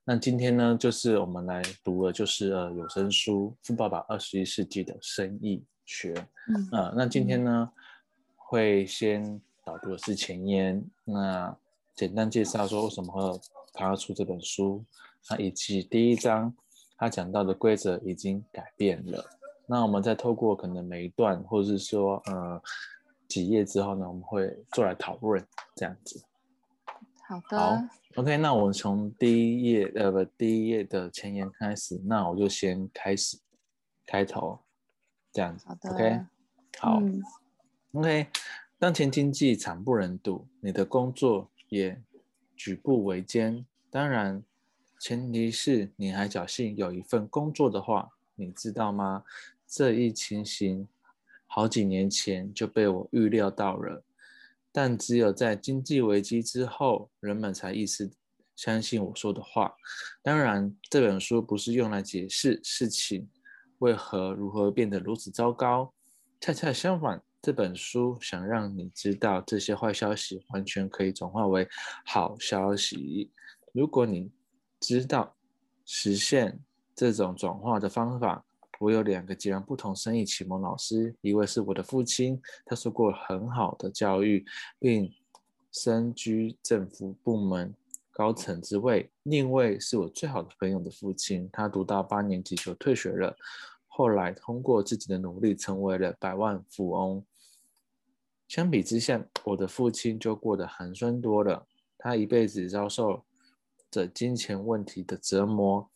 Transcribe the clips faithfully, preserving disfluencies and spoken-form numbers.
那今天呢，就是我们来读的就是呃有声书《富爸爸二十一世纪的生意学》。 嗯， 呃，那今天呢，会先导读的是前言，那简单介绍说为什么会他要出这本书，那以及第一章他讲到的规则已经改变了。那我们再透过可能每一段，或者是说呃几页之后呢，我们会做来讨论这样子。 好的。 好 ，OK， 那我们从第一页呃不第一页的前言开始，那我就先开始开头这样子。 好的。 OK， 好、 嗯、 ，OK， 当前经济惨不忍睹，你的工作也举步维艰。当然，前提是你还侥幸有一份工作的话，你知道吗？这一情形好几年前就被我预料到了。但只有在经济危机之后，人们才意识相信我说的话。当然，这本书不是用来解释事情为何如何变得如此糟糕，恰恰相反，这本书想让你知道，这些坏消息完全可以转化为好消息。如果你知道实现这种转化的方法，我有两个截然不同生意启蒙老师，一位是我的父亲，他受过很好的教育，并身居政府部门高层之位；另一位是我最好的朋友的父亲，他读到八年级就退学了，后来通过自己的努力成为了百万富翁。相比之下，我的父亲就过得寒酸多了，他一辈子遭受着金钱问题的折磨，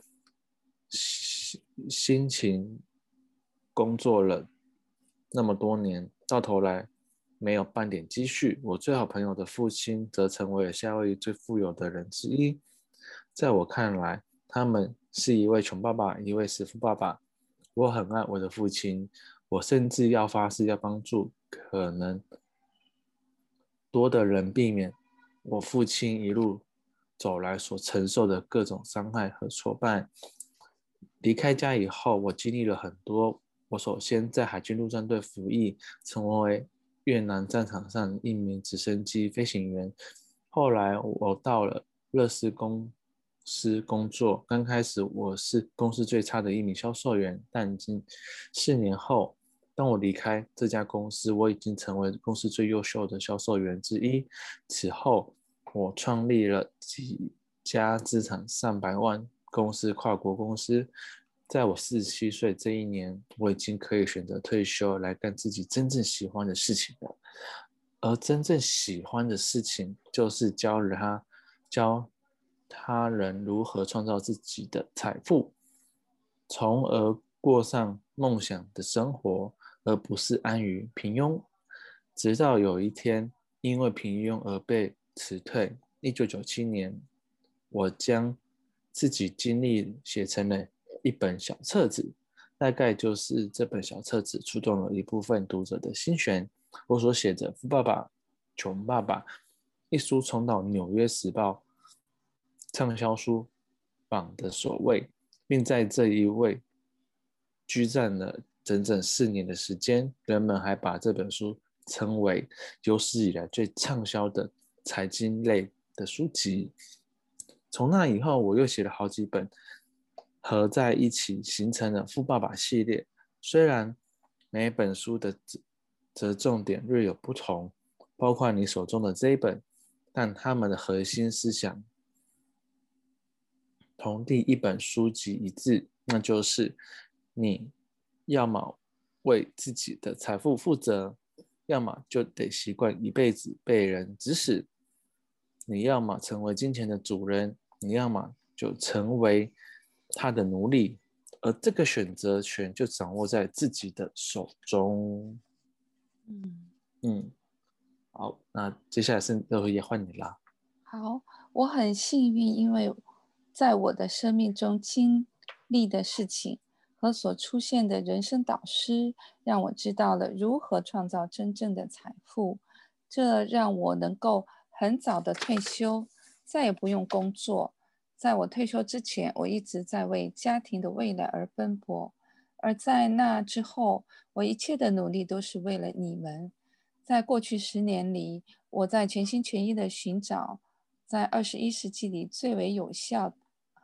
辛勤工作了那么多年，到头来没有半点积蓄。我最好朋友的父亲则成为了夏威夷最富有的人之一。在我看来，他们是一位穷爸爸，一位是富爸爸。我很爱我的父亲，我甚至要发誓要帮助可能多的人避免我父亲一路走来所承受的各种伤害和挫败。离开家以后，我经历了很多。我首先在海军陆战队服役，成为越南战场上一名直升机飞行员。后来我到了乐视公司工作，刚开始我是公司最差的一名销售员，但已经四年后，当我离开这家公司，我已经成为公司最优秀的销售员之一。此后，我创立了几家资产上百万公司跨国公司。在我四十七岁这一年，我已经可以选择退休，来干自己真正喜欢的事情了。而真正喜欢的事情，就是教人他教他人如何创造自己的财富，从而过上梦想的生活，而不是安于平庸。直到有一天，因为平庸而被辞退。一九九七年，我将自己经历写成了一本小册子，大概就是这本小册子触动了一部分读者的心弦。我所写的《富爸爸穷爸爸》一书冲到纽约时报畅销书榜的首位，并在这一位居占了整整四年的时间。人们还把这本书称为有史以来最畅销的财经类的书籍。从那以后，我又写了好几本，合在一起形成了富爸爸系列。虽然每本书的折重点略有不同，包括你手中的这一本，但它们的核心思想同第一本书籍一致，那就是你要么为自己的财富负责，要么就得习惯一辈子被人指使。你要么成为金钱的主人，你要么就成为他的奴隶，而这个选择权就掌握在自己的手中。 嗯， 嗯，好，那接下来是乐也换你啦。 好，我很幸运，因为在我的生命中经历的事情和所出现的人生导师，让我知道了如何创造真正的财富。这让我能够很早的退休，再也不用工作。在我退休之前，我一直在为家庭的未来而奔波，而在那之后，我一切的努力都是为了你们。在过去十年里，我在全心全意的寻找在二十一世纪里最为有效、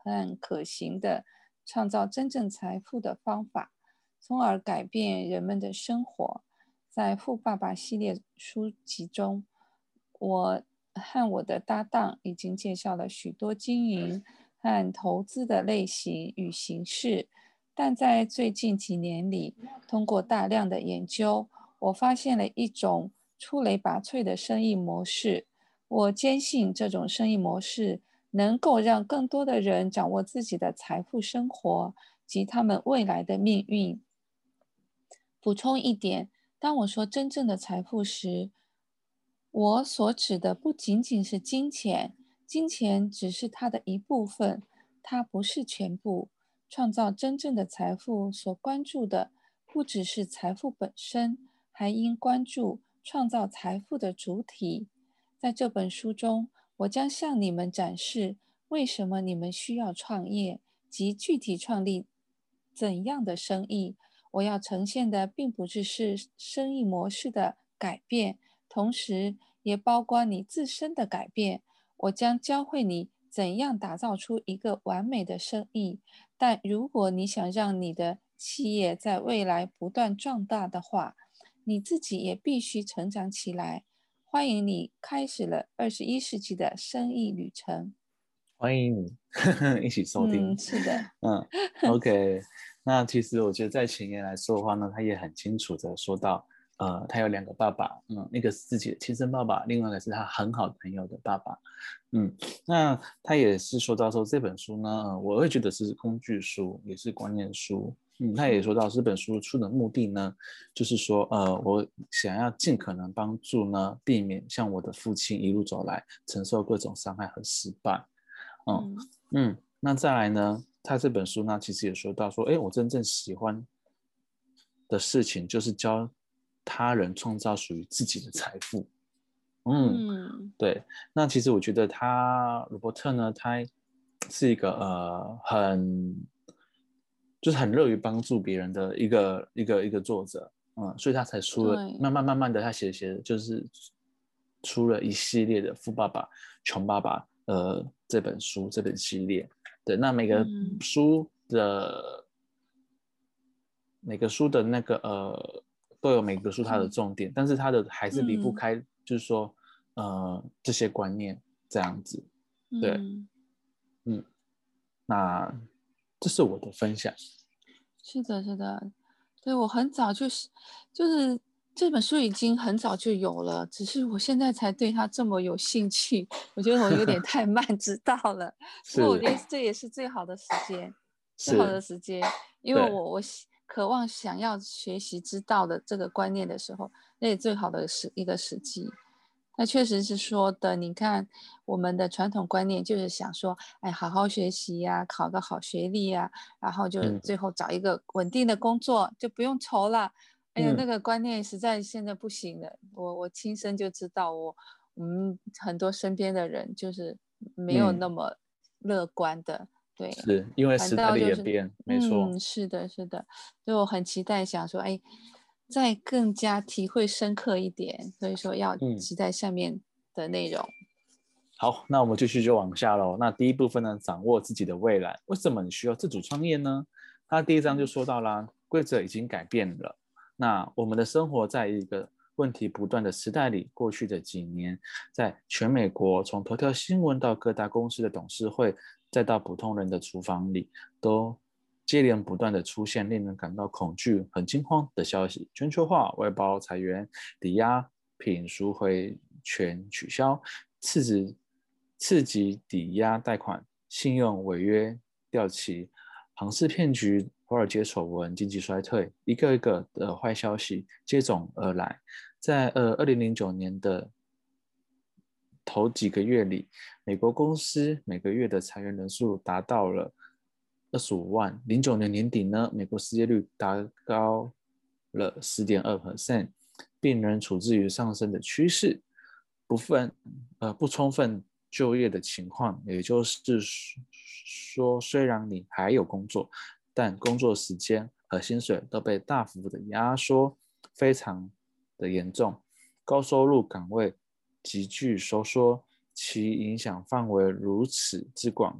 和可行的创造真正财富的方法，从而改变人们的生活。在《富爸爸》系列书籍中，我和我的搭档已经介绍了许多经营和投资的类型与形式，但在最近几年里，通过大量的研究，我发现了一种出类拔萃的生意模式。我坚信这种生意模式能够让更多的人掌握自己的财富生活及他们未来的命运。补充一点，当我说真正的财富时，我所指的不仅仅是金钱，金钱只是它的一部分，它不是全部。创造真正的财富所关注的不只是财富本身，还应关注创造财富的主体。在这本书中，我将向你们展示为什么你们需要创业及具体创立怎样的生意。我要呈现的并不只是生意模式的改变，同时也包括你自身的改变。我将教会你怎样打造出一个完美的生意，但如果你想让你的企业在未来不断壮大的话，你自己也必须成长起来。欢迎你开始了二十一世纪的生意旅程。 欢迎你一起收听。 嗯，是的。 嗯，OK。那其实我觉得在前言来说的话呢，他也很清楚的说到，呃，他有两个爸爸，嗯，一个是自己的亲生爸爸，另外一个是他很好的朋友的爸爸。嗯，那他也是说到说这本书呢，呃我会觉得是工具书，也是观念书。嗯，他也说到这本书出的目的呢，就是说，呃，我想要尽可能帮助呢，避免像我的父亲一路走来承受各种伤害和失败。嗯嗯嗯，那再来呢，他这本书呢，其实也说到说，哎，我真正喜欢的事情就是教他人创造属于自己的财富。嗯， 嗯对。那其实我觉得他罗伯特呢，他是一个呃很就是很乐于帮助别人的一个一个一个作者。嗯，所以他才出了对。 慢慢慢慢的他写写就是出了一系列的《富爸爸穷爸爸》呃这本书这本系列。对，那每个嗯书的每个书的那个呃都有每个书它的重点，但是它的还是离不嗯开就是说呃这些观念这样子。对。 嗯， 嗯，那这是我的分享。 是的，是的。对，我很早就是就是这本书已经很早就有了，只是我现在才对它这么有兴趣。我觉得我有点太慢知道了，不过我是觉得这也是最好的时间，最好是， 的时间，因为对我我喜渴望想要学习知道的这个观念的时候，那也最好的时一个时机。那确实是说的，你看我们的传统观念就是想说，哎，好好学习呀，考个好学历呀，然后就嗯最后找一个稳定的工作，就不用愁了。哎呀，那嗯个观念实在现在不行了。我我亲身就知道我，我们很多身边的人就是没有那嗯， 么乐观的，对， 是因为反时代的倒就是， 演变，没错。 嗯，是的，是的，所以我很期待想说，哎，再更加体会深刻一点，所以说要嗯， 期待下面的内容。 好，那我们继续就往下喽。那第一部分呢，掌握自己的未来。为什么你需要自主创业呢？他第一章就说到啦，规则已经改变了。那我们的生活在一个问题不断的时代里，过去的几年，在全美国，从头条新闻到各大公司的董事会，再到普通人的厨房里，都接连不断的出现令人感到恐惧、很惊慌的消息：全球化、外包、裁员、抵押品赎回权取消、次子次级抵押贷款、信用违约掉期、庞氏骗局、华尔街丑闻、经济衰退，一个一个的坏消息接踵而来。在呃二零零九年的头几个月里，美国公司每个月的裁员人数达到了二十五万。零九年年底呢，美国失业率达高了十点二 percent，并仍处置于上升的趋势。不分呃不充分就业的情况，也就是说，虽然你还有工作，但工作时间和薪水都被大幅的压缩，非常的严重。高收入岗位急剧收缩，其影响范围如此之广，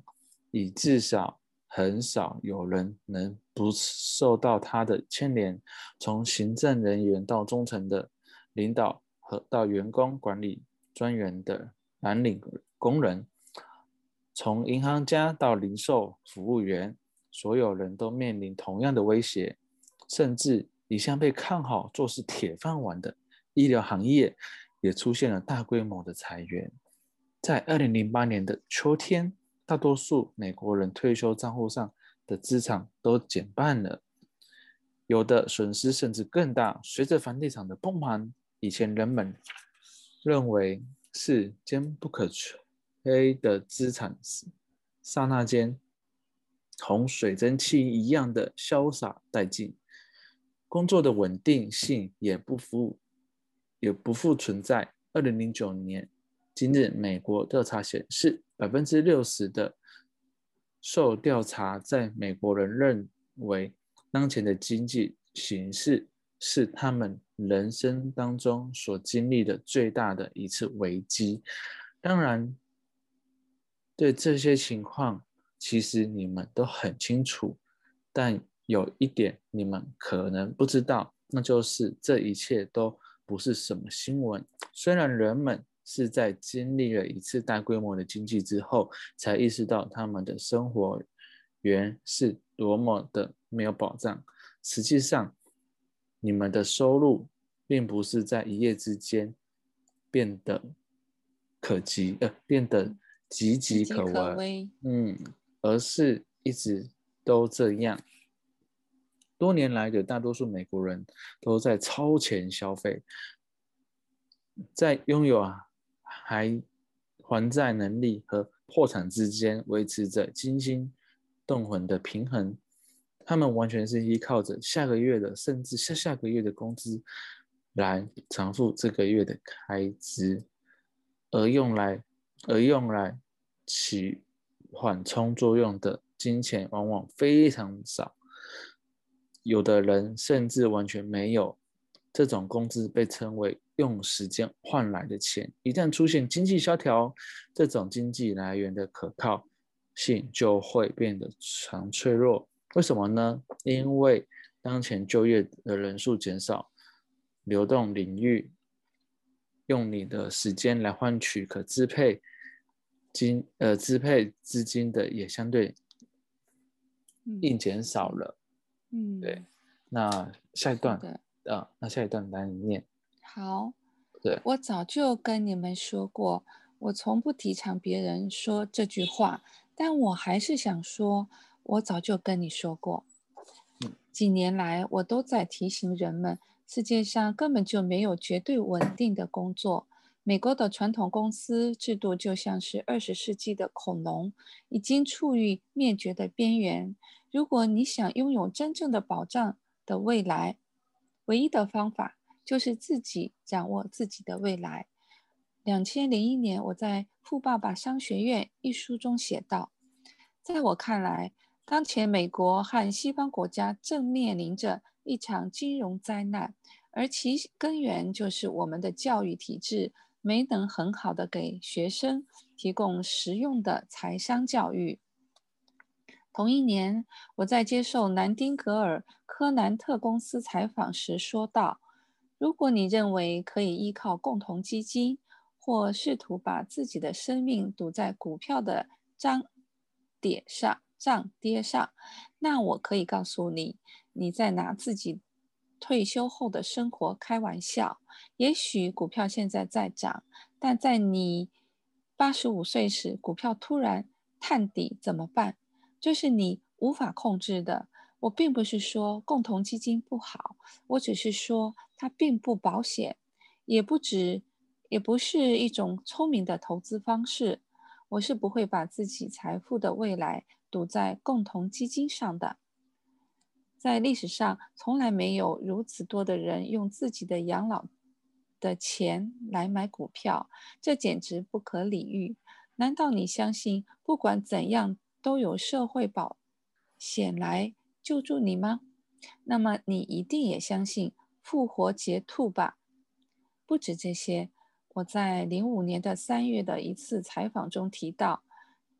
已至少很少有人能不受到他的牵连，从行政人员到中层的领导和到员工管理专员的蓝领工人，从银行家到零售服务员，所有人都面临同样的威胁，甚至一向被看好做是铁饭碗的医疗行业也出现了大规模的裁员。在二零零八年的秋天，大多数美国人退休账户上的资产都减半了，有的损失甚至更大。随着房地产的崩盘，以前人们认为是坚不可摧的资产，刹那间同水蒸气一样的潇洒殆尽，工作的稳定性也不复也不复存在。二零零九年，今日美国调查显示，百分之六十的受调查在美国人认为，当前的经济形势是他们人生当中所经历的最大的一次危机。当然，对这些情况，其实你们都很清楚，但有一点你们可能不知道，那就是这一切都不是什么新闻。虽然人们是在经历了一次大规模的经济之后，才意识到他们的生活源是多么的没有保障，实际上，你们的收入并不是在一夜之间变得可及，呃，变得岌岌可危， 岌岌可危嗯，而是一直都这样。多年来的大多数美国人都在超前消费，在拥有还还债能力和破产之间维持着惊心动魂的平衡。他们完全是依靠着下个月的甚至下下个月的工资来偿付这个月的开支，而用来而用来起缓冲作用的金钱往往非常少，有的人甚至完全没有。这种工资被称为用时间换来的钱。一旦出现经济萧条，这种经济来源的可靠性就会变得常脆弱。为什么呢？因为当前就业的人数减少，流动领域用你的时间来换取可支配金呃支配资金的也相对硬减少了。 嗯， 对。那下一段， 的呃，那下一段来念。 好， 对， 我早就跟你们说过，我从不提倡别人说这句话，但我还是想说，我早就跟你说过。几年来，我都在提醒人们，世界上根本就没有绝对稳定的工作。美国的传统公司制度就像是二十世纪的恐龙，已经处于灭绝的边缘。如果你想拥有真正的保障的未来，唯一的方法就是自己掌握自己的未来。两千零一年，我在《富爸爸商学院》一书中写道，在我看来，当前美国和西方国家正面临着一场金融灾难，而其根源就是我们的教育体制没能很好的给学生提供实用的财商教育。同一年，我在接受南丁格尔·科南特公司采访时说道，如果你认为可以依靠共同基金，或试图把自己的生命赌在股票的涨跌上、涨跌上，那我可以告诉你，你在拿自己退休后的生活开玩笑。也许股票现在在涨，但在你八十五岁时，股票突然探底怎么办？这是你无法控制的。我并不是说共同基金不好，我只是说它并不保险，也不止，也不是一种聪明的投资方式。我是不会把自己财富的未来赌在共同基金上的。在历史上，从来没有如此多的人用自己的养老的钱来买股票，这简直不可理喻。难道你相信不管怎样都有社会保险来救助你吗？那么你一定也相信复活节兔吧？不止这些，我在零五年的三月的一次采访中提到，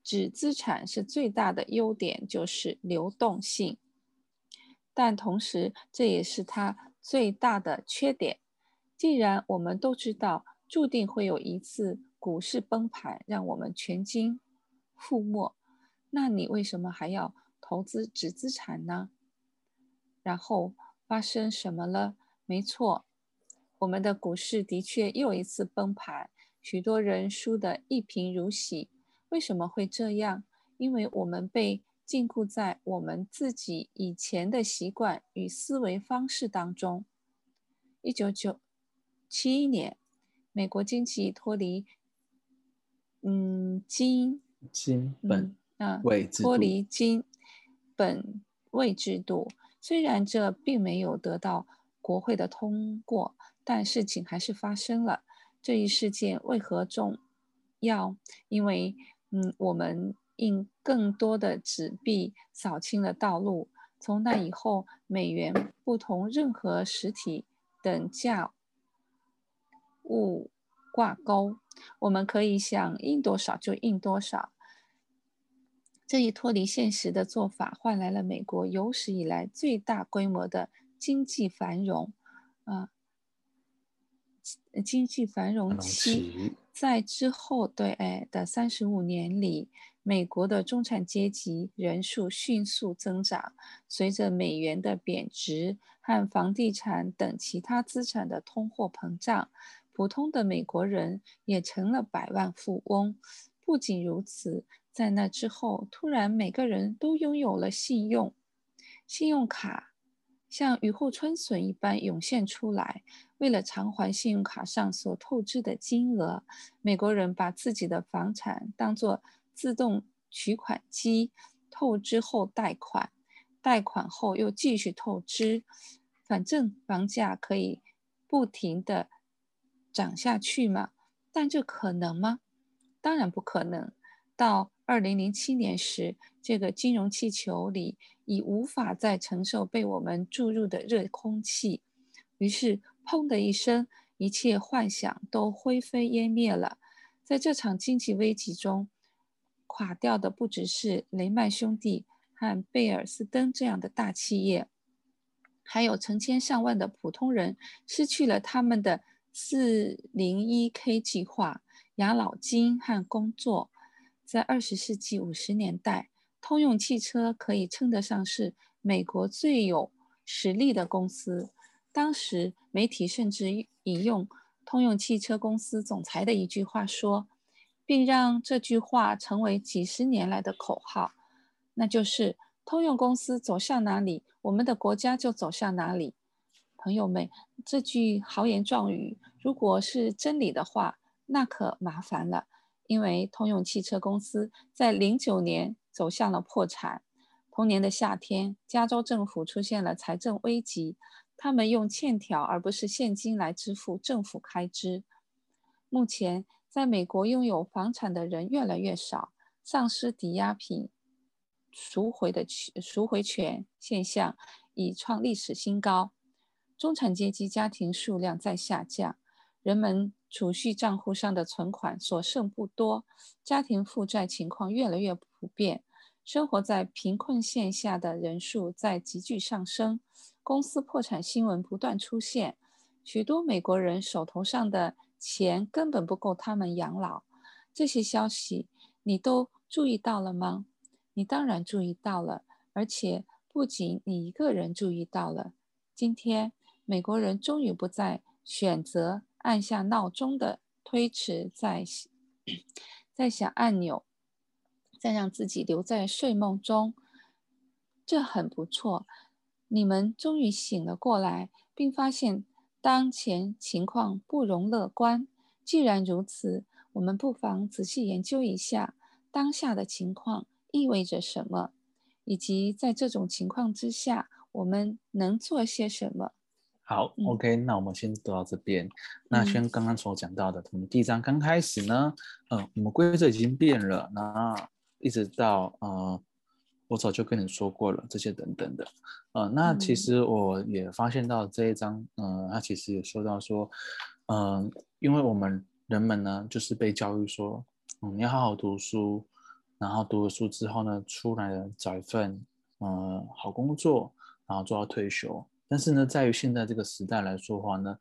纸资产是最大的优点，就是流动性，但同时这也是它最大的缺点。既然我们都知道注定会有一次股市崩盘让我们全军覆没，那你为什么还要投资纸资产呢？然后发生什么了？没错，我们的股市的确又一次崩盘，许多人输得一贫如洗。为什么会这样？因为我们被禁锢在我们自己以前的习惯与思维方式当中。一九七一年，美国经济脱离嗯金金本嗯啊位制度， 脱离金本位制度。虽然这并没有得到国会的通过，但事情还是发生了。这一事件为何重要？因为嗯，我们印更多的纸币扫清了道路。从那以后，美元不同任何实体等价物挂钩，我们可以想印多少就印多少。这一脱离现实的做法换来了美国有史以来最大规模的经济繁荣，啊、呃，经济繁荣期。在之后对哎的三十五年里，美国的中产阶级人数迅速增长，随着美元的贬值和房地产等其他资产的通货膨胀，普通的美国人也成了百万富翁。不仅如此，在那之后，突然每个人都拥有了信用，信用卡像雨后春笋一般涌现出来。为了偿还信用卡上所透支的金额，美国人把自己的房产当作自动取款机，透支后贷款，贷款后又继续透支，反正房价可以不停地涨下去嘛。但这可能吗？当然不可能。到二零零七年时，这个金融气球里已无法再承受被我们注入的热空气，于是砰的一声，一切幻想都灰飞烟灭了。在这场经济危机中，垮掉的不只是雷曼兄弟和贝尔斯登这样的大企业，还有成千上万的普通人失去了他们的四零一 K 计划、养老金和工作。在二十世纪五十年代，通用汽车可以称得上是美国最有实力的公司。当时媒体甚至引用通用汽车公司总裁的一句话说，并让这句话成为几十年来的口号，那就是通用公司走向哪里，我们的国家就走向哪里。朋友们，这句豪言壮语如果是真理的话，那可麻烦了。因为通用汽车公司在零九年走向了破产。同年的夏天，加州政府出现了财政危机，他们用欠条而不是现金来支付政府开支。目前，在美国拥有房产的人越来越少，丧失抵押品赎回的赎回权现象已创历史新高。中产阶级家庭数量在下降，人们储蓄账户上的存款所剩不多，家庭负债情况越来越普遍，生活在贫困线下的人数在急剧上升，公司破产新闻不断出现，许多美国人手头上的钱根本不够他们养老。这些消息你都注意到了吗？你当然注意到了，而且不仅你一个人注意到了。今天，美国人终于不再选择按下闹钟的推迟，再再响按钮，再让自己留在睡梦中。这很不错，你们终于醒了过来，并发现当前情况不容乐观。既然如此，我们不妨仔细研究一下当下的情况意味着什么，以及在这种情况之下，我们能做些什么。 好、 嗯、 OK，那我们先读到这边。那嗯先刚刚所讲到的，我们第一章刚开始呢，嗯、呃，我们规则已经变了，那一直到呃，我早就跟你说过了，这些等等的，呃，那其嗯实我也发现到这一章，呃，它其实也说到说，嗯、呃，因为我们人们呢，就是被教育说，嗯，你要好好读书， 然后读了书之后呢，出来了找一份呃好工作，然后做到退休。但是呢，在于现在这个时代来说的话呢，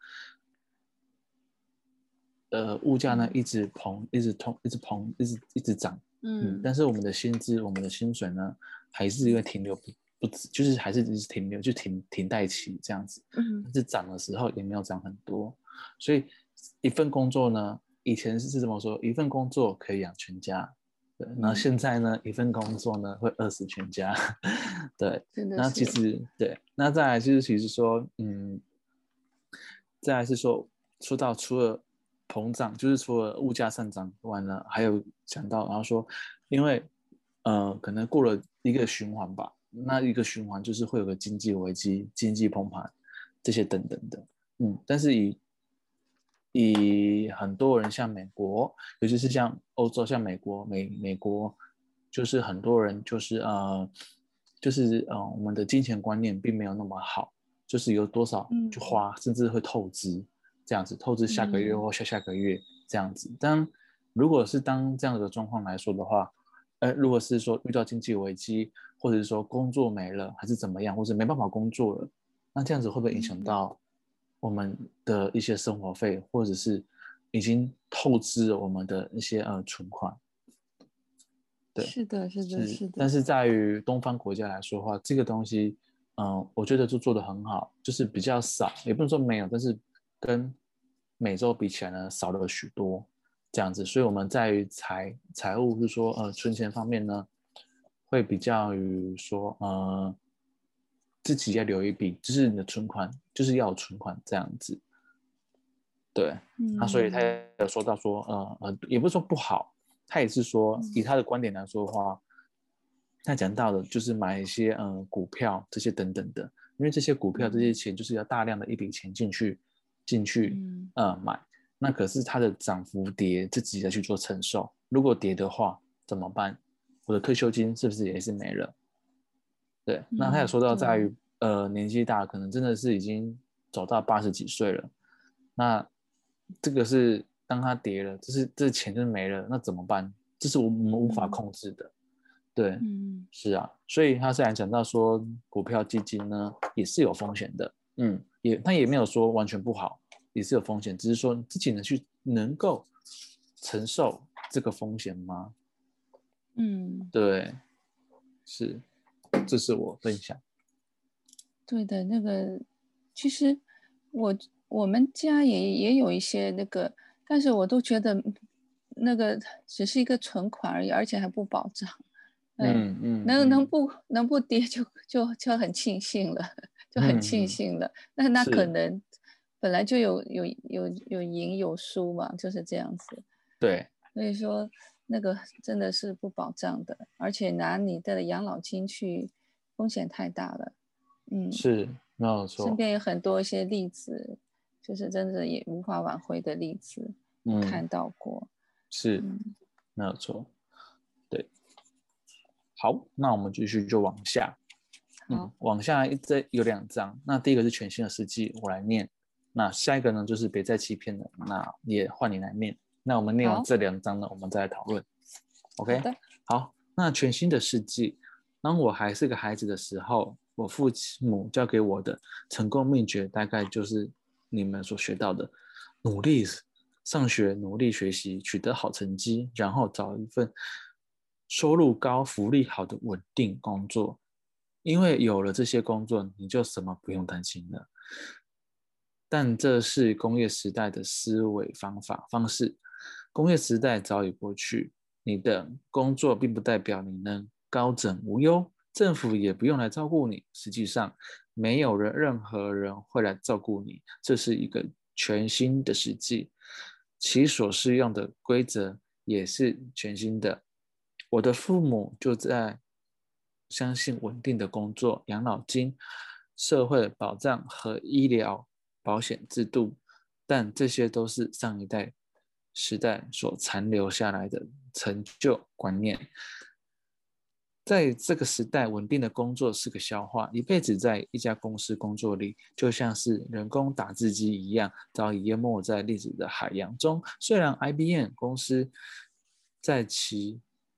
呃，物价呢一直膨，一直通，一直膨，一直一直涨，嗯，但是我们的薪资，我们的薪水呢，还是因为停留不不止，就是还是一直停留，就停停待期这样子， 嗯但是涨的时候也没有涨很多，所以一份工作呢，以前是这么说，一份工作可以养全家，对，然后现在呢，一份工作呢会饿死全家，对，那其真的是， 实对，那再来就是其实说，嗯，再来是说，说到除了膨胀，就是除了物价上涨完了，还有讲到，然后说，因为呃，可能过了一个循环吧，那一个循环就是会有个经济危机、经济崩盘这些等等的，嗯，但是以以很多人像美国，尤其是像欧洲，像美国、美美国，就是很多人就是呃，就是呃，我们的金钱观念并没有那么好，就是有多少就嗯花，甚至会透支这样子，透支下个月嗯或下下个月这样子。当如果是当这样的状况来说的话，呃，如果是说遇到经济危机，或者是说工作没了，还是怎么样，或者没办法工作了，那这样子会不会影响嗯， 到我们的一些生活费，或者是已经透支了我们的一些呃存款？对， 是的，是的， 是， 是的， 但是在于东方国家来说的话，这个东西，嗯、呃我觉得就做得很好，就是比较少，也不能说没有，但是跟美洲比起来呢，少了许多这样子，所以我们在于财财务，就是说呃存钱方面呢，会比较于说呃自己要留一笔，就是你的存款，就是要有存款这样子，对，那所以他嗯也有说到说，呃呃，也不是说不好，他也是说，以嗯他的观点来说的话，他讲到的就是买一些呃股票这些等等的，因为这些股票这些嗯钱就是要大量的一笔钱进去进去嗯呃买，那可是它的涨幅跌自己要去做承受，如果跌的话怎么办？我的退休金是不是也是没了？对，那他也嗯， 说到在对， 于呃年纪大，可能真的是已经走到八十几岁了，那这个是当他跌了，就是这钱就没了，那怎么办？这是我们无法嗯控制的。对， 嗯是啊，所以他虽然讲到说股票基金呢也是有风险的，嗯，也他也没有说完全不好，也是有风险，只是说自己能去能够承受这个风险吗？ 嗯， 对，是，这是我分享。 对的，那个其实我我们家也也有一些那个，但是我都觉得那个只是一个存款而已，而且还不保障。嗯， 嗯嗯能能嗯不能不跌就就就很庆幸了，就很庆嗯嗯， 幸了。那那可是， 能本来就有有有有赢有输嘛，就是这样子。 对， 所以说那个真的是不保障的，而且拿你的养老金去，风险太大了。嗯， 是没有错， 身边有很多一些例子，就是真的也无法挽回的例子，也嗯， 看到过。 是嗯， 没有错，对。好，那我们继续就往下，嗯， 好， 往下这有两章，那第一个是全新的世纪，我来念，那下一个呢就是别再欺骗了，那也换你来念，那我们念完好， 这两章呢，我们再来讨论，OK？ 好的， 好，那全新的世纪，当我还是个孩子的时候，我父母教给我的成功秘诀，大概就是你们所学到的，努力上学，努力学习，取得好成绩，然后找一份收入高、福利好的稳定工作。因为有了这些工作，你就什么不用担心了。但这是工业时代的思维方法方式，工业时代早已过去，你的工作并不代表你能高枕无忧，政府也不用来照顾你。实际上，没有人任何人会来照顾你，这是一个全新的世纪，其所适用的规则也是全新的。我的父母就在相信稳定的工作、养老金、社会保障和医疗保险制度，但这些都是上一代时代所残留下来的陈旧观念。在这个时代，稳定的工作是个笑话。一辈子在一家公司工作里，就像是人工打字机一样，早已淹没在历史的海洋中。虽然 I B M 公司在其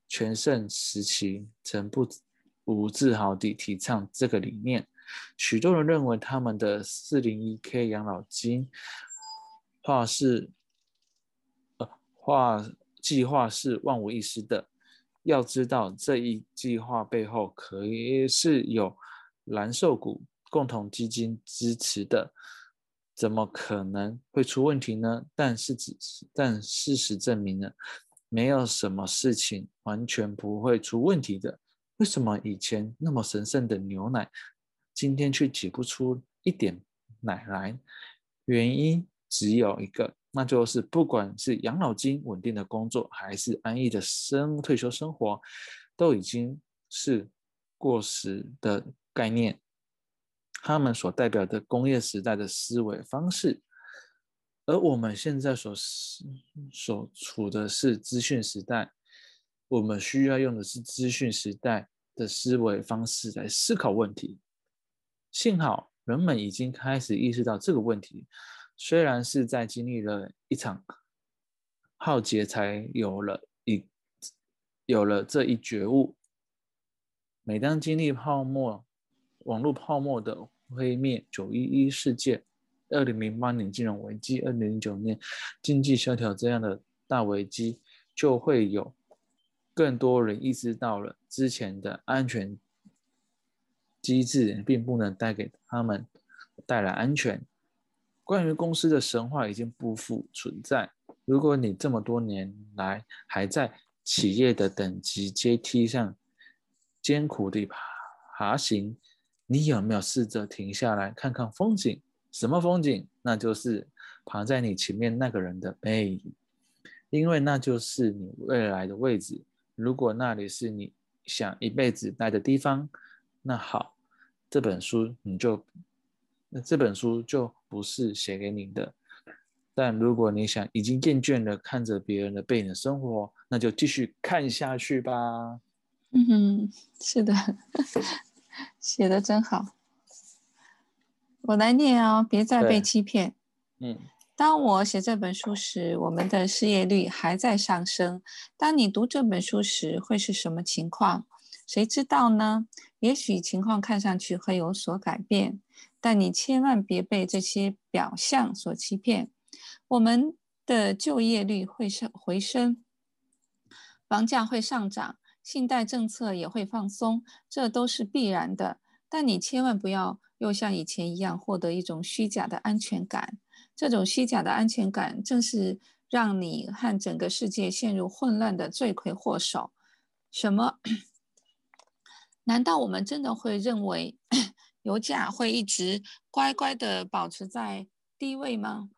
全盛时期曾不无自豪地提倡这个理念。许多人认为他们的 四零一 K 养老金划是呃划计划是万无一失的。要知道，这一计划背后可以是有蓝瘦股共同基金支持的，怎么可能会出问题呢？但是只但事实证明呢，没有什么事情完全不会出问题的。为什么以前那么神圣的牛奶，今天却挤不出一点奶来？原因只有一个，那就是不管是养老金、稳定的工作，还是安逸的生退休生活，都已经是过时的概念。他们所代表的工业时代的思维方式，而我们现在所所处的是资讯时代，我们需要用的是资讯时代的思维方式来思考问题。幸好人们已经开始意识到这个问题，虽然是在经历了一场浩劫才有了一有了这一觉悟。每当经历泡沫网络泡沫的毁灭，九一一事件、二零零八年金融危机、二零零九年经济萧条这样的大危机，就会有更多人意识到了之前的安全机制并不能带给他们带来安全。关于公司的神话已经不复存在。如果你这么多年来还在企业的等级阶梯上艰苦地爬行，你有没有试着停下来看看风景？什么风景？那就是爬在你前面那个人的背影，因为那就是你未来的位置。如果那里是你想一辈子待的地方，那好，这本书你就那这本书就不是写给你的。但如果你想已经厌倦了看着别人的背影的生活，那就继续看下去吧。 嗯哼，是的，写的真好。我来念哦，别再被欺骗。 嗯， 当我写这本书时，我们的失业率还在上升。当你读这本书时，会是什么情况？谁知道呢？也许情况看上去会有所改变，但你千万别被这些表象所欺骗。我们的就业率会上回升，房价会上涨，信贷政策也会放松，这都是必然的。但你千万不要又像以前一样获得一种虚假的安全感。这种虚假的安全感正是让你和整个世界陷入混乱的罪魁祸首。什么？难道我们真的会认为油价会一直乖乖地保持在低位吗？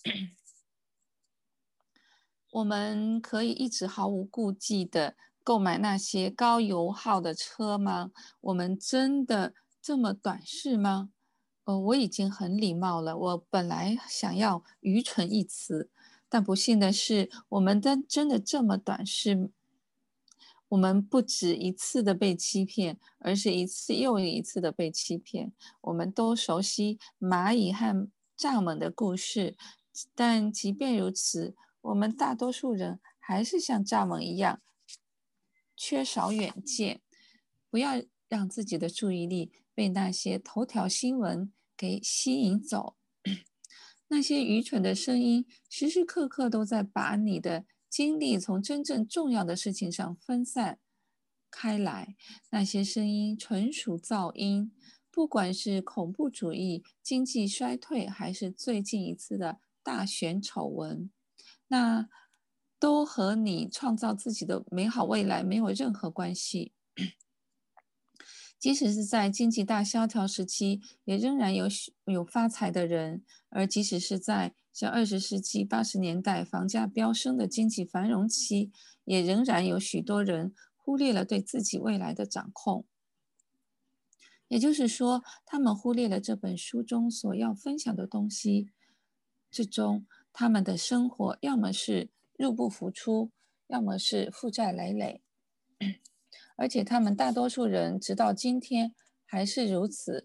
我们可以一直毫无顾忌地购买那些高油耗的车吗？我们真的这么短视吗？呃，我已经很礼貌了，我本来想要愚蠢一词，但不幸的是，我们的真的这么短视？我们不止一次的被欺骗，而是一次又一次的被欺骗。我们都熟悉蚂蚁和蚱蜢的故事，但即便如此，我们大多数人还是像蚱蜢一样缺少远见。不要让自己的注意力被那些头条新闻给吸引走。那些愚蠢的声音时时刻刻都在把你的精力从真正重要的事情上分散开来。那些声音纯属噪音，不管是恐怖主义、经济衰退，还是最近一次的大选丑闻，那都和你创造自己的美好未来没有任何关系。即使是在经济大萧条时期，也仍然有有发财的人；而即使是在像二十世纪八十年代房价飙升的经济繁荣期，也仍然有许多人忽略了对自己未来的掌控。也就是说，他们忽略了这本书中所要分享的东西，最终他们的生活要么是入不敷出，要么是负债累累。而且他们大多数人直到今天还是如此。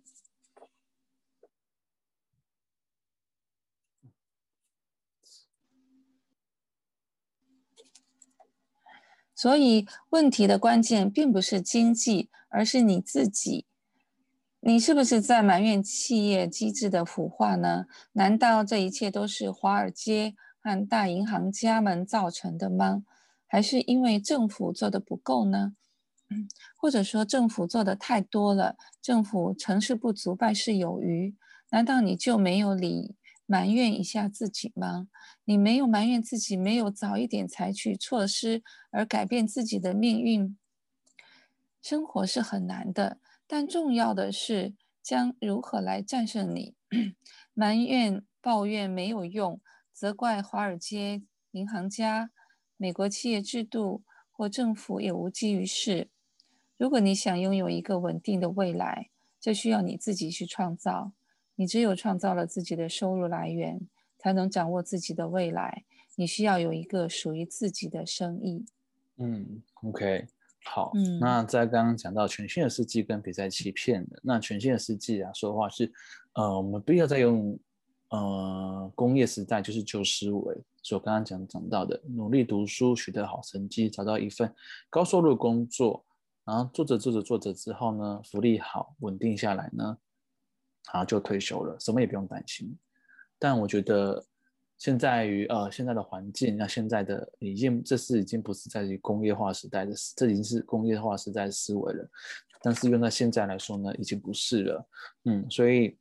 所以问题的关键并不是经济，而是你自己。你是不是在埋怨企业机制的腐化呢？难道这一切都是华尔街和大银行家们造成的吗？还是因为政府做的不够呢？嗯，或者说政府做的太多了，政府成事不足败事有余？难道你就没有理埋怨一下自己吗？你没有埋怨自己没有早一点采取措施而改变自己的命运？生活是很难的，但重要的是将如何来战胜你。埋怨、抱怨没有用，责怪华尔街银行家、美国企业制度或政府也无济于事。如果你想拥有一个稳定的未来，这需要你自己去创造。你只有创造了自己的收入来源，才能掌握自己的未来。你需要有一个属于自己的生意。 嗯，OK，好。 嗯那在刚刚讲到全新的世纪跟别再欺骗的，那全新的世纪啊，说的话是，呃，我们不要再用呃工业时代就是旧思维，所刚刚讲讲到的，努力读书，取得好成绩，找到一份高收入工作，然后做着做着做着之后呢，福利好，稳定下来呢，然后就退休了，什么也不用担心。但我觉得现在于呃现在的环境，那现在的已经这是已经不是在于工业化时代的，这已经是工业化时代的思维了。但是用到现在来说呢，已经不是了。嗯，所以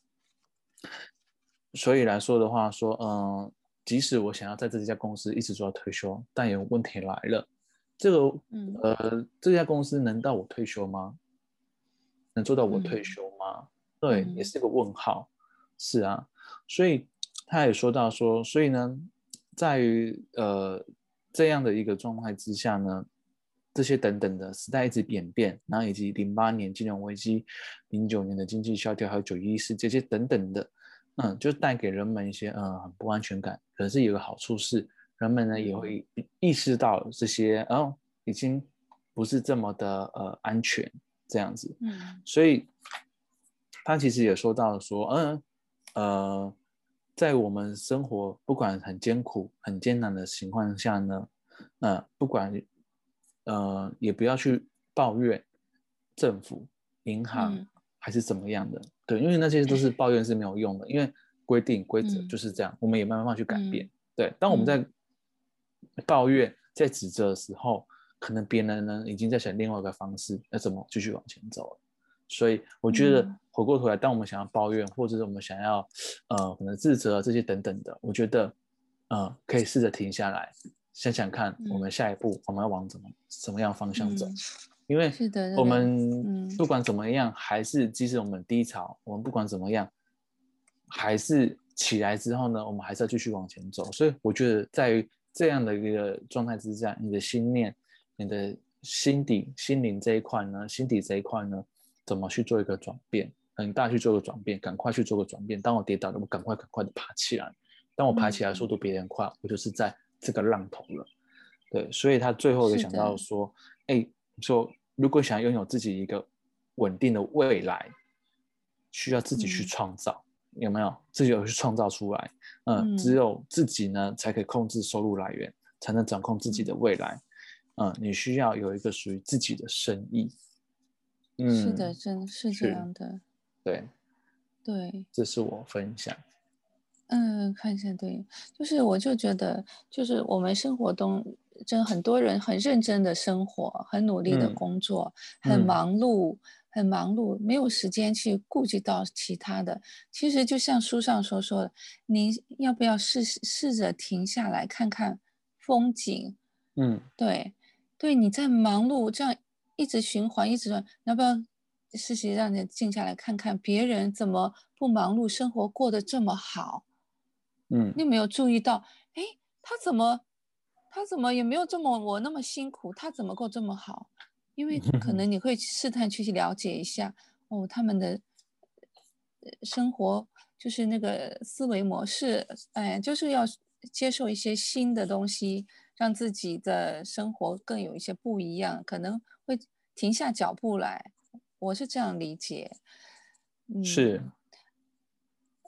所以来说的话，说嗯、呃，即使我想要在这家公司一直做到退休，但有问题来了，这个嗯呃这家公司能到我退休吗？能做到我退嗯休吗？对，也嗯是个问号。是啊，所以他也说到说，所以呢，在于呃这样的一个状态之下呢，这些等等的时代一直演变，然后以及零八年金融危机、零九年的经济萧条，还有九一一事这些等等的，嗯，就带给人们一些嗯很不安全感。可是有个好处是，人们呢也嗯会意识到这些，哦，已经不是这么的呃安全这样子。 嗯所以他其实也说到说，嗯呃，在我们生活不管很艰苦、很艰难的情况下呢，呃，不管呃，也不要去抱怨政府、银行嗯还是怎么样的，对，因为那些都是抱怨是没有用的，因为规定规则就嗯是这样，我们也没办法去改变。 嗯对，当我们嗯在抱怨、在指责的时候，可能别人呢已经在想另外一个方式，要怎么继续往前走了。所以我觉得嗯回过头来，当我们想要抱怨，或者是我们想要呃可能自责这些等等的，我觉得呃可以试着停下来，想想看我们嗯下一步我们要往怎么什么样方向走。 嗯， 因为是的， 我这个， 们嗯不管怎么样，还是即使我们低潮，我们不管怎么样，还是起来之后呢，我们还是要继续往前走。所以我觉得，在于这样的一个状态之下，你的心念、你的心底、心灵这一块呢，心底这一块呢，怎么去做一个转变？很大去做个转变，赶快去做个转变。当我跌倒了，我赶快赶快的爬起来。当我爬起来嗯， 速度比别人快，我就是在这个浪头了。对，所以他最后也想到是的， 说，哎，说如果想拥有自己一个稳定的未来，需要自己去嗯创造，有没有？自己有去创造出来，嗯，只嗯有自己呢才可以控制收入来源，才能掌控自己的嗯， 未来。嗯，你需要有一个属于自己的生意。 是的， 嗯， 真是这是， 样的， 对， 对。 这是我分享。 嗯，看一下，对，就是我就觉得，就是我们生活中，真很多人很认真的生活，很努力的嗯工作，很嗯忙碌，很忙碌，没有时间去顾及到其他的。其实就像书上所说的，你要不要试试着停下来看看风景？ 嗯对，对，你在忙碌这样一直循环，一直转，要不要试试让你静下来看看别人怎么不忙碌，生活过得这么好？ 嗯你有没有注意到，哎，他怎么他怎么也没有这么我那么辛苦，他怎么过这么好？因为可嗯能你会试探去了解一下，哦，他们的呃生活就是那个思维模式，哎，就是要接受一些新的东西，让自己的生活更有一些不一样，可能会停下脚步来。我是这样理解， 是， 嗯。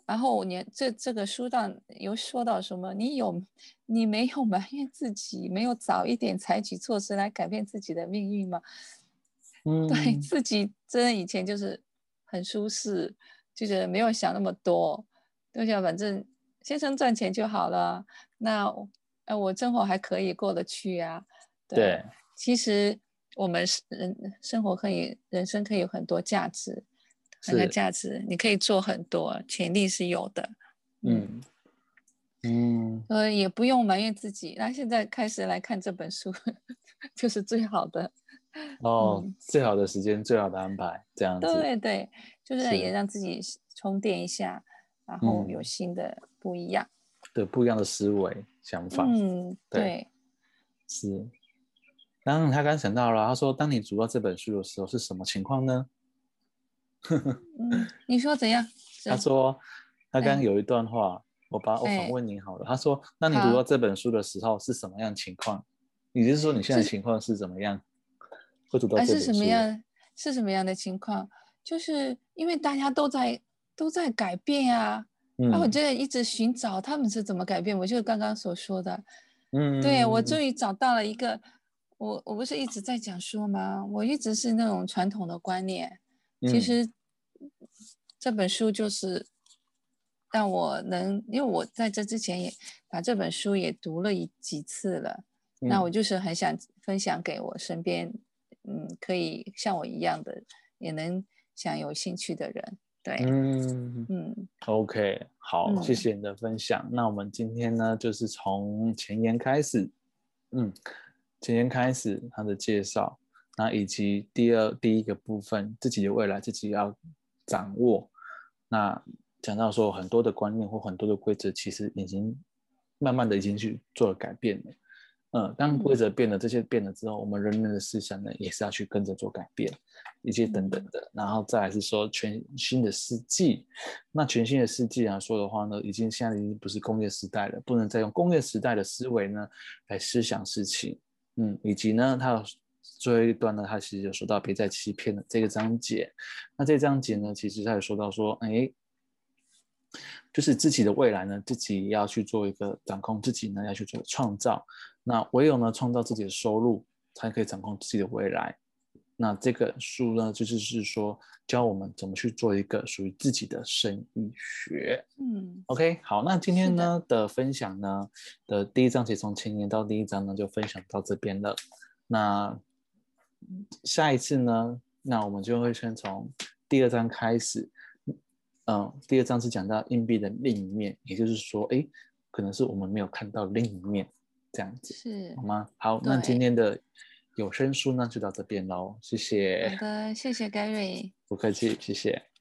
然后你这这个书上有说到什么？你有你没有埋怨自己，没有早一点采取措施来改变自己的命运吗？对嗯， 自己真的以前就是很舒适，就觉得没有想那么多，就想反正先生赚钱就好了。那呃我生活还可以过得去啊。对， 对， 其实我们是人生活可以，人生可以有很多价值，很多是， 价值，你可以做很多，潜力是有的。嗯， 嗯嗯， 呃，也不用埋怨自己。那现在开始来看这本书，就是最好的。 哦， 嗯， 最好的时间，最好的安排，这样子对对，就是也是， 让自己充电一下，然后有嗯， 新的不一样。 对，不一样的思维想法， 嗯， 对， 对。 是。当然，他刚想到了，他说，当你读到这本书的时候是什么情况呢？ 嗯，你说怎样？是， 他说，他刚刚哎有一段话，我把我反哎， 问你好了。他说，当你读到好， 这本书的时候是什么样情况？也就是说，你现在是情况是怎么样？会读到这还是本书？ 什么样？是什么样的情况？就是因为大家都在都在改变啊。啊，我嗯觉得一直寻找他们是怎么改变，我就是刚刚所说的。对，我终嗯于找到了一个，我我不是一直在讲说吗？我一直是那种传统的观念，其嗯实这本书就是让我能，因为我在这之前也把这本书也读了一几次了，那我嗯就是很想分享给我身边，嗯，可以像我一样的，也能想有兴趣的人。对， 嗯嗯 ，OK，好，谢嗯谢你的分享。那我们今天呢，就是从前言开始，嗯，前言开始他的介绍，那以及第二第一个部分，自己的未来自己要掌握。那讲到说很多的观念或很多的规则，其实已经慢慢的已经去做了改变了。嗯，当规嗯则变了，这些变了之后，我们人们的思想呢，也是要去跟着做改变，一些等等嗯的。然后再来是说全新的世纪，那全新的世纪来说的话呢，已经现在已经不是工业时代了，不能再用工业时代的思维呢来思想事情。嗯，以及呢，它有最后一段呢，它其实有说到别再欺骗了这个章节。那这章节呢，其实它有说到说，哎，就是自己的未来呢，自己要去做一个掌控，自己呢要去做创造。那唯有呢创造自己的收入，才可以掌控自己的未来。那这个书呢，就是是说教我们怎么去做一个属于自己的生意学。 嗯， OK，好，那今天是的。 呢的分享呢的第一章节从前言到第一章呢就分享到这边了。那下一次呢，那我们就会先从第二章开始。嗯，第二章是讲到硬币的另一面，也就是说，哎，可能是我们没有看到另一面，这样子， 是， 好吗？好，那今对， 天的有声书呢就到这边喽，谢谢， 好的，谢谢 Gary。 不客气，谢谢。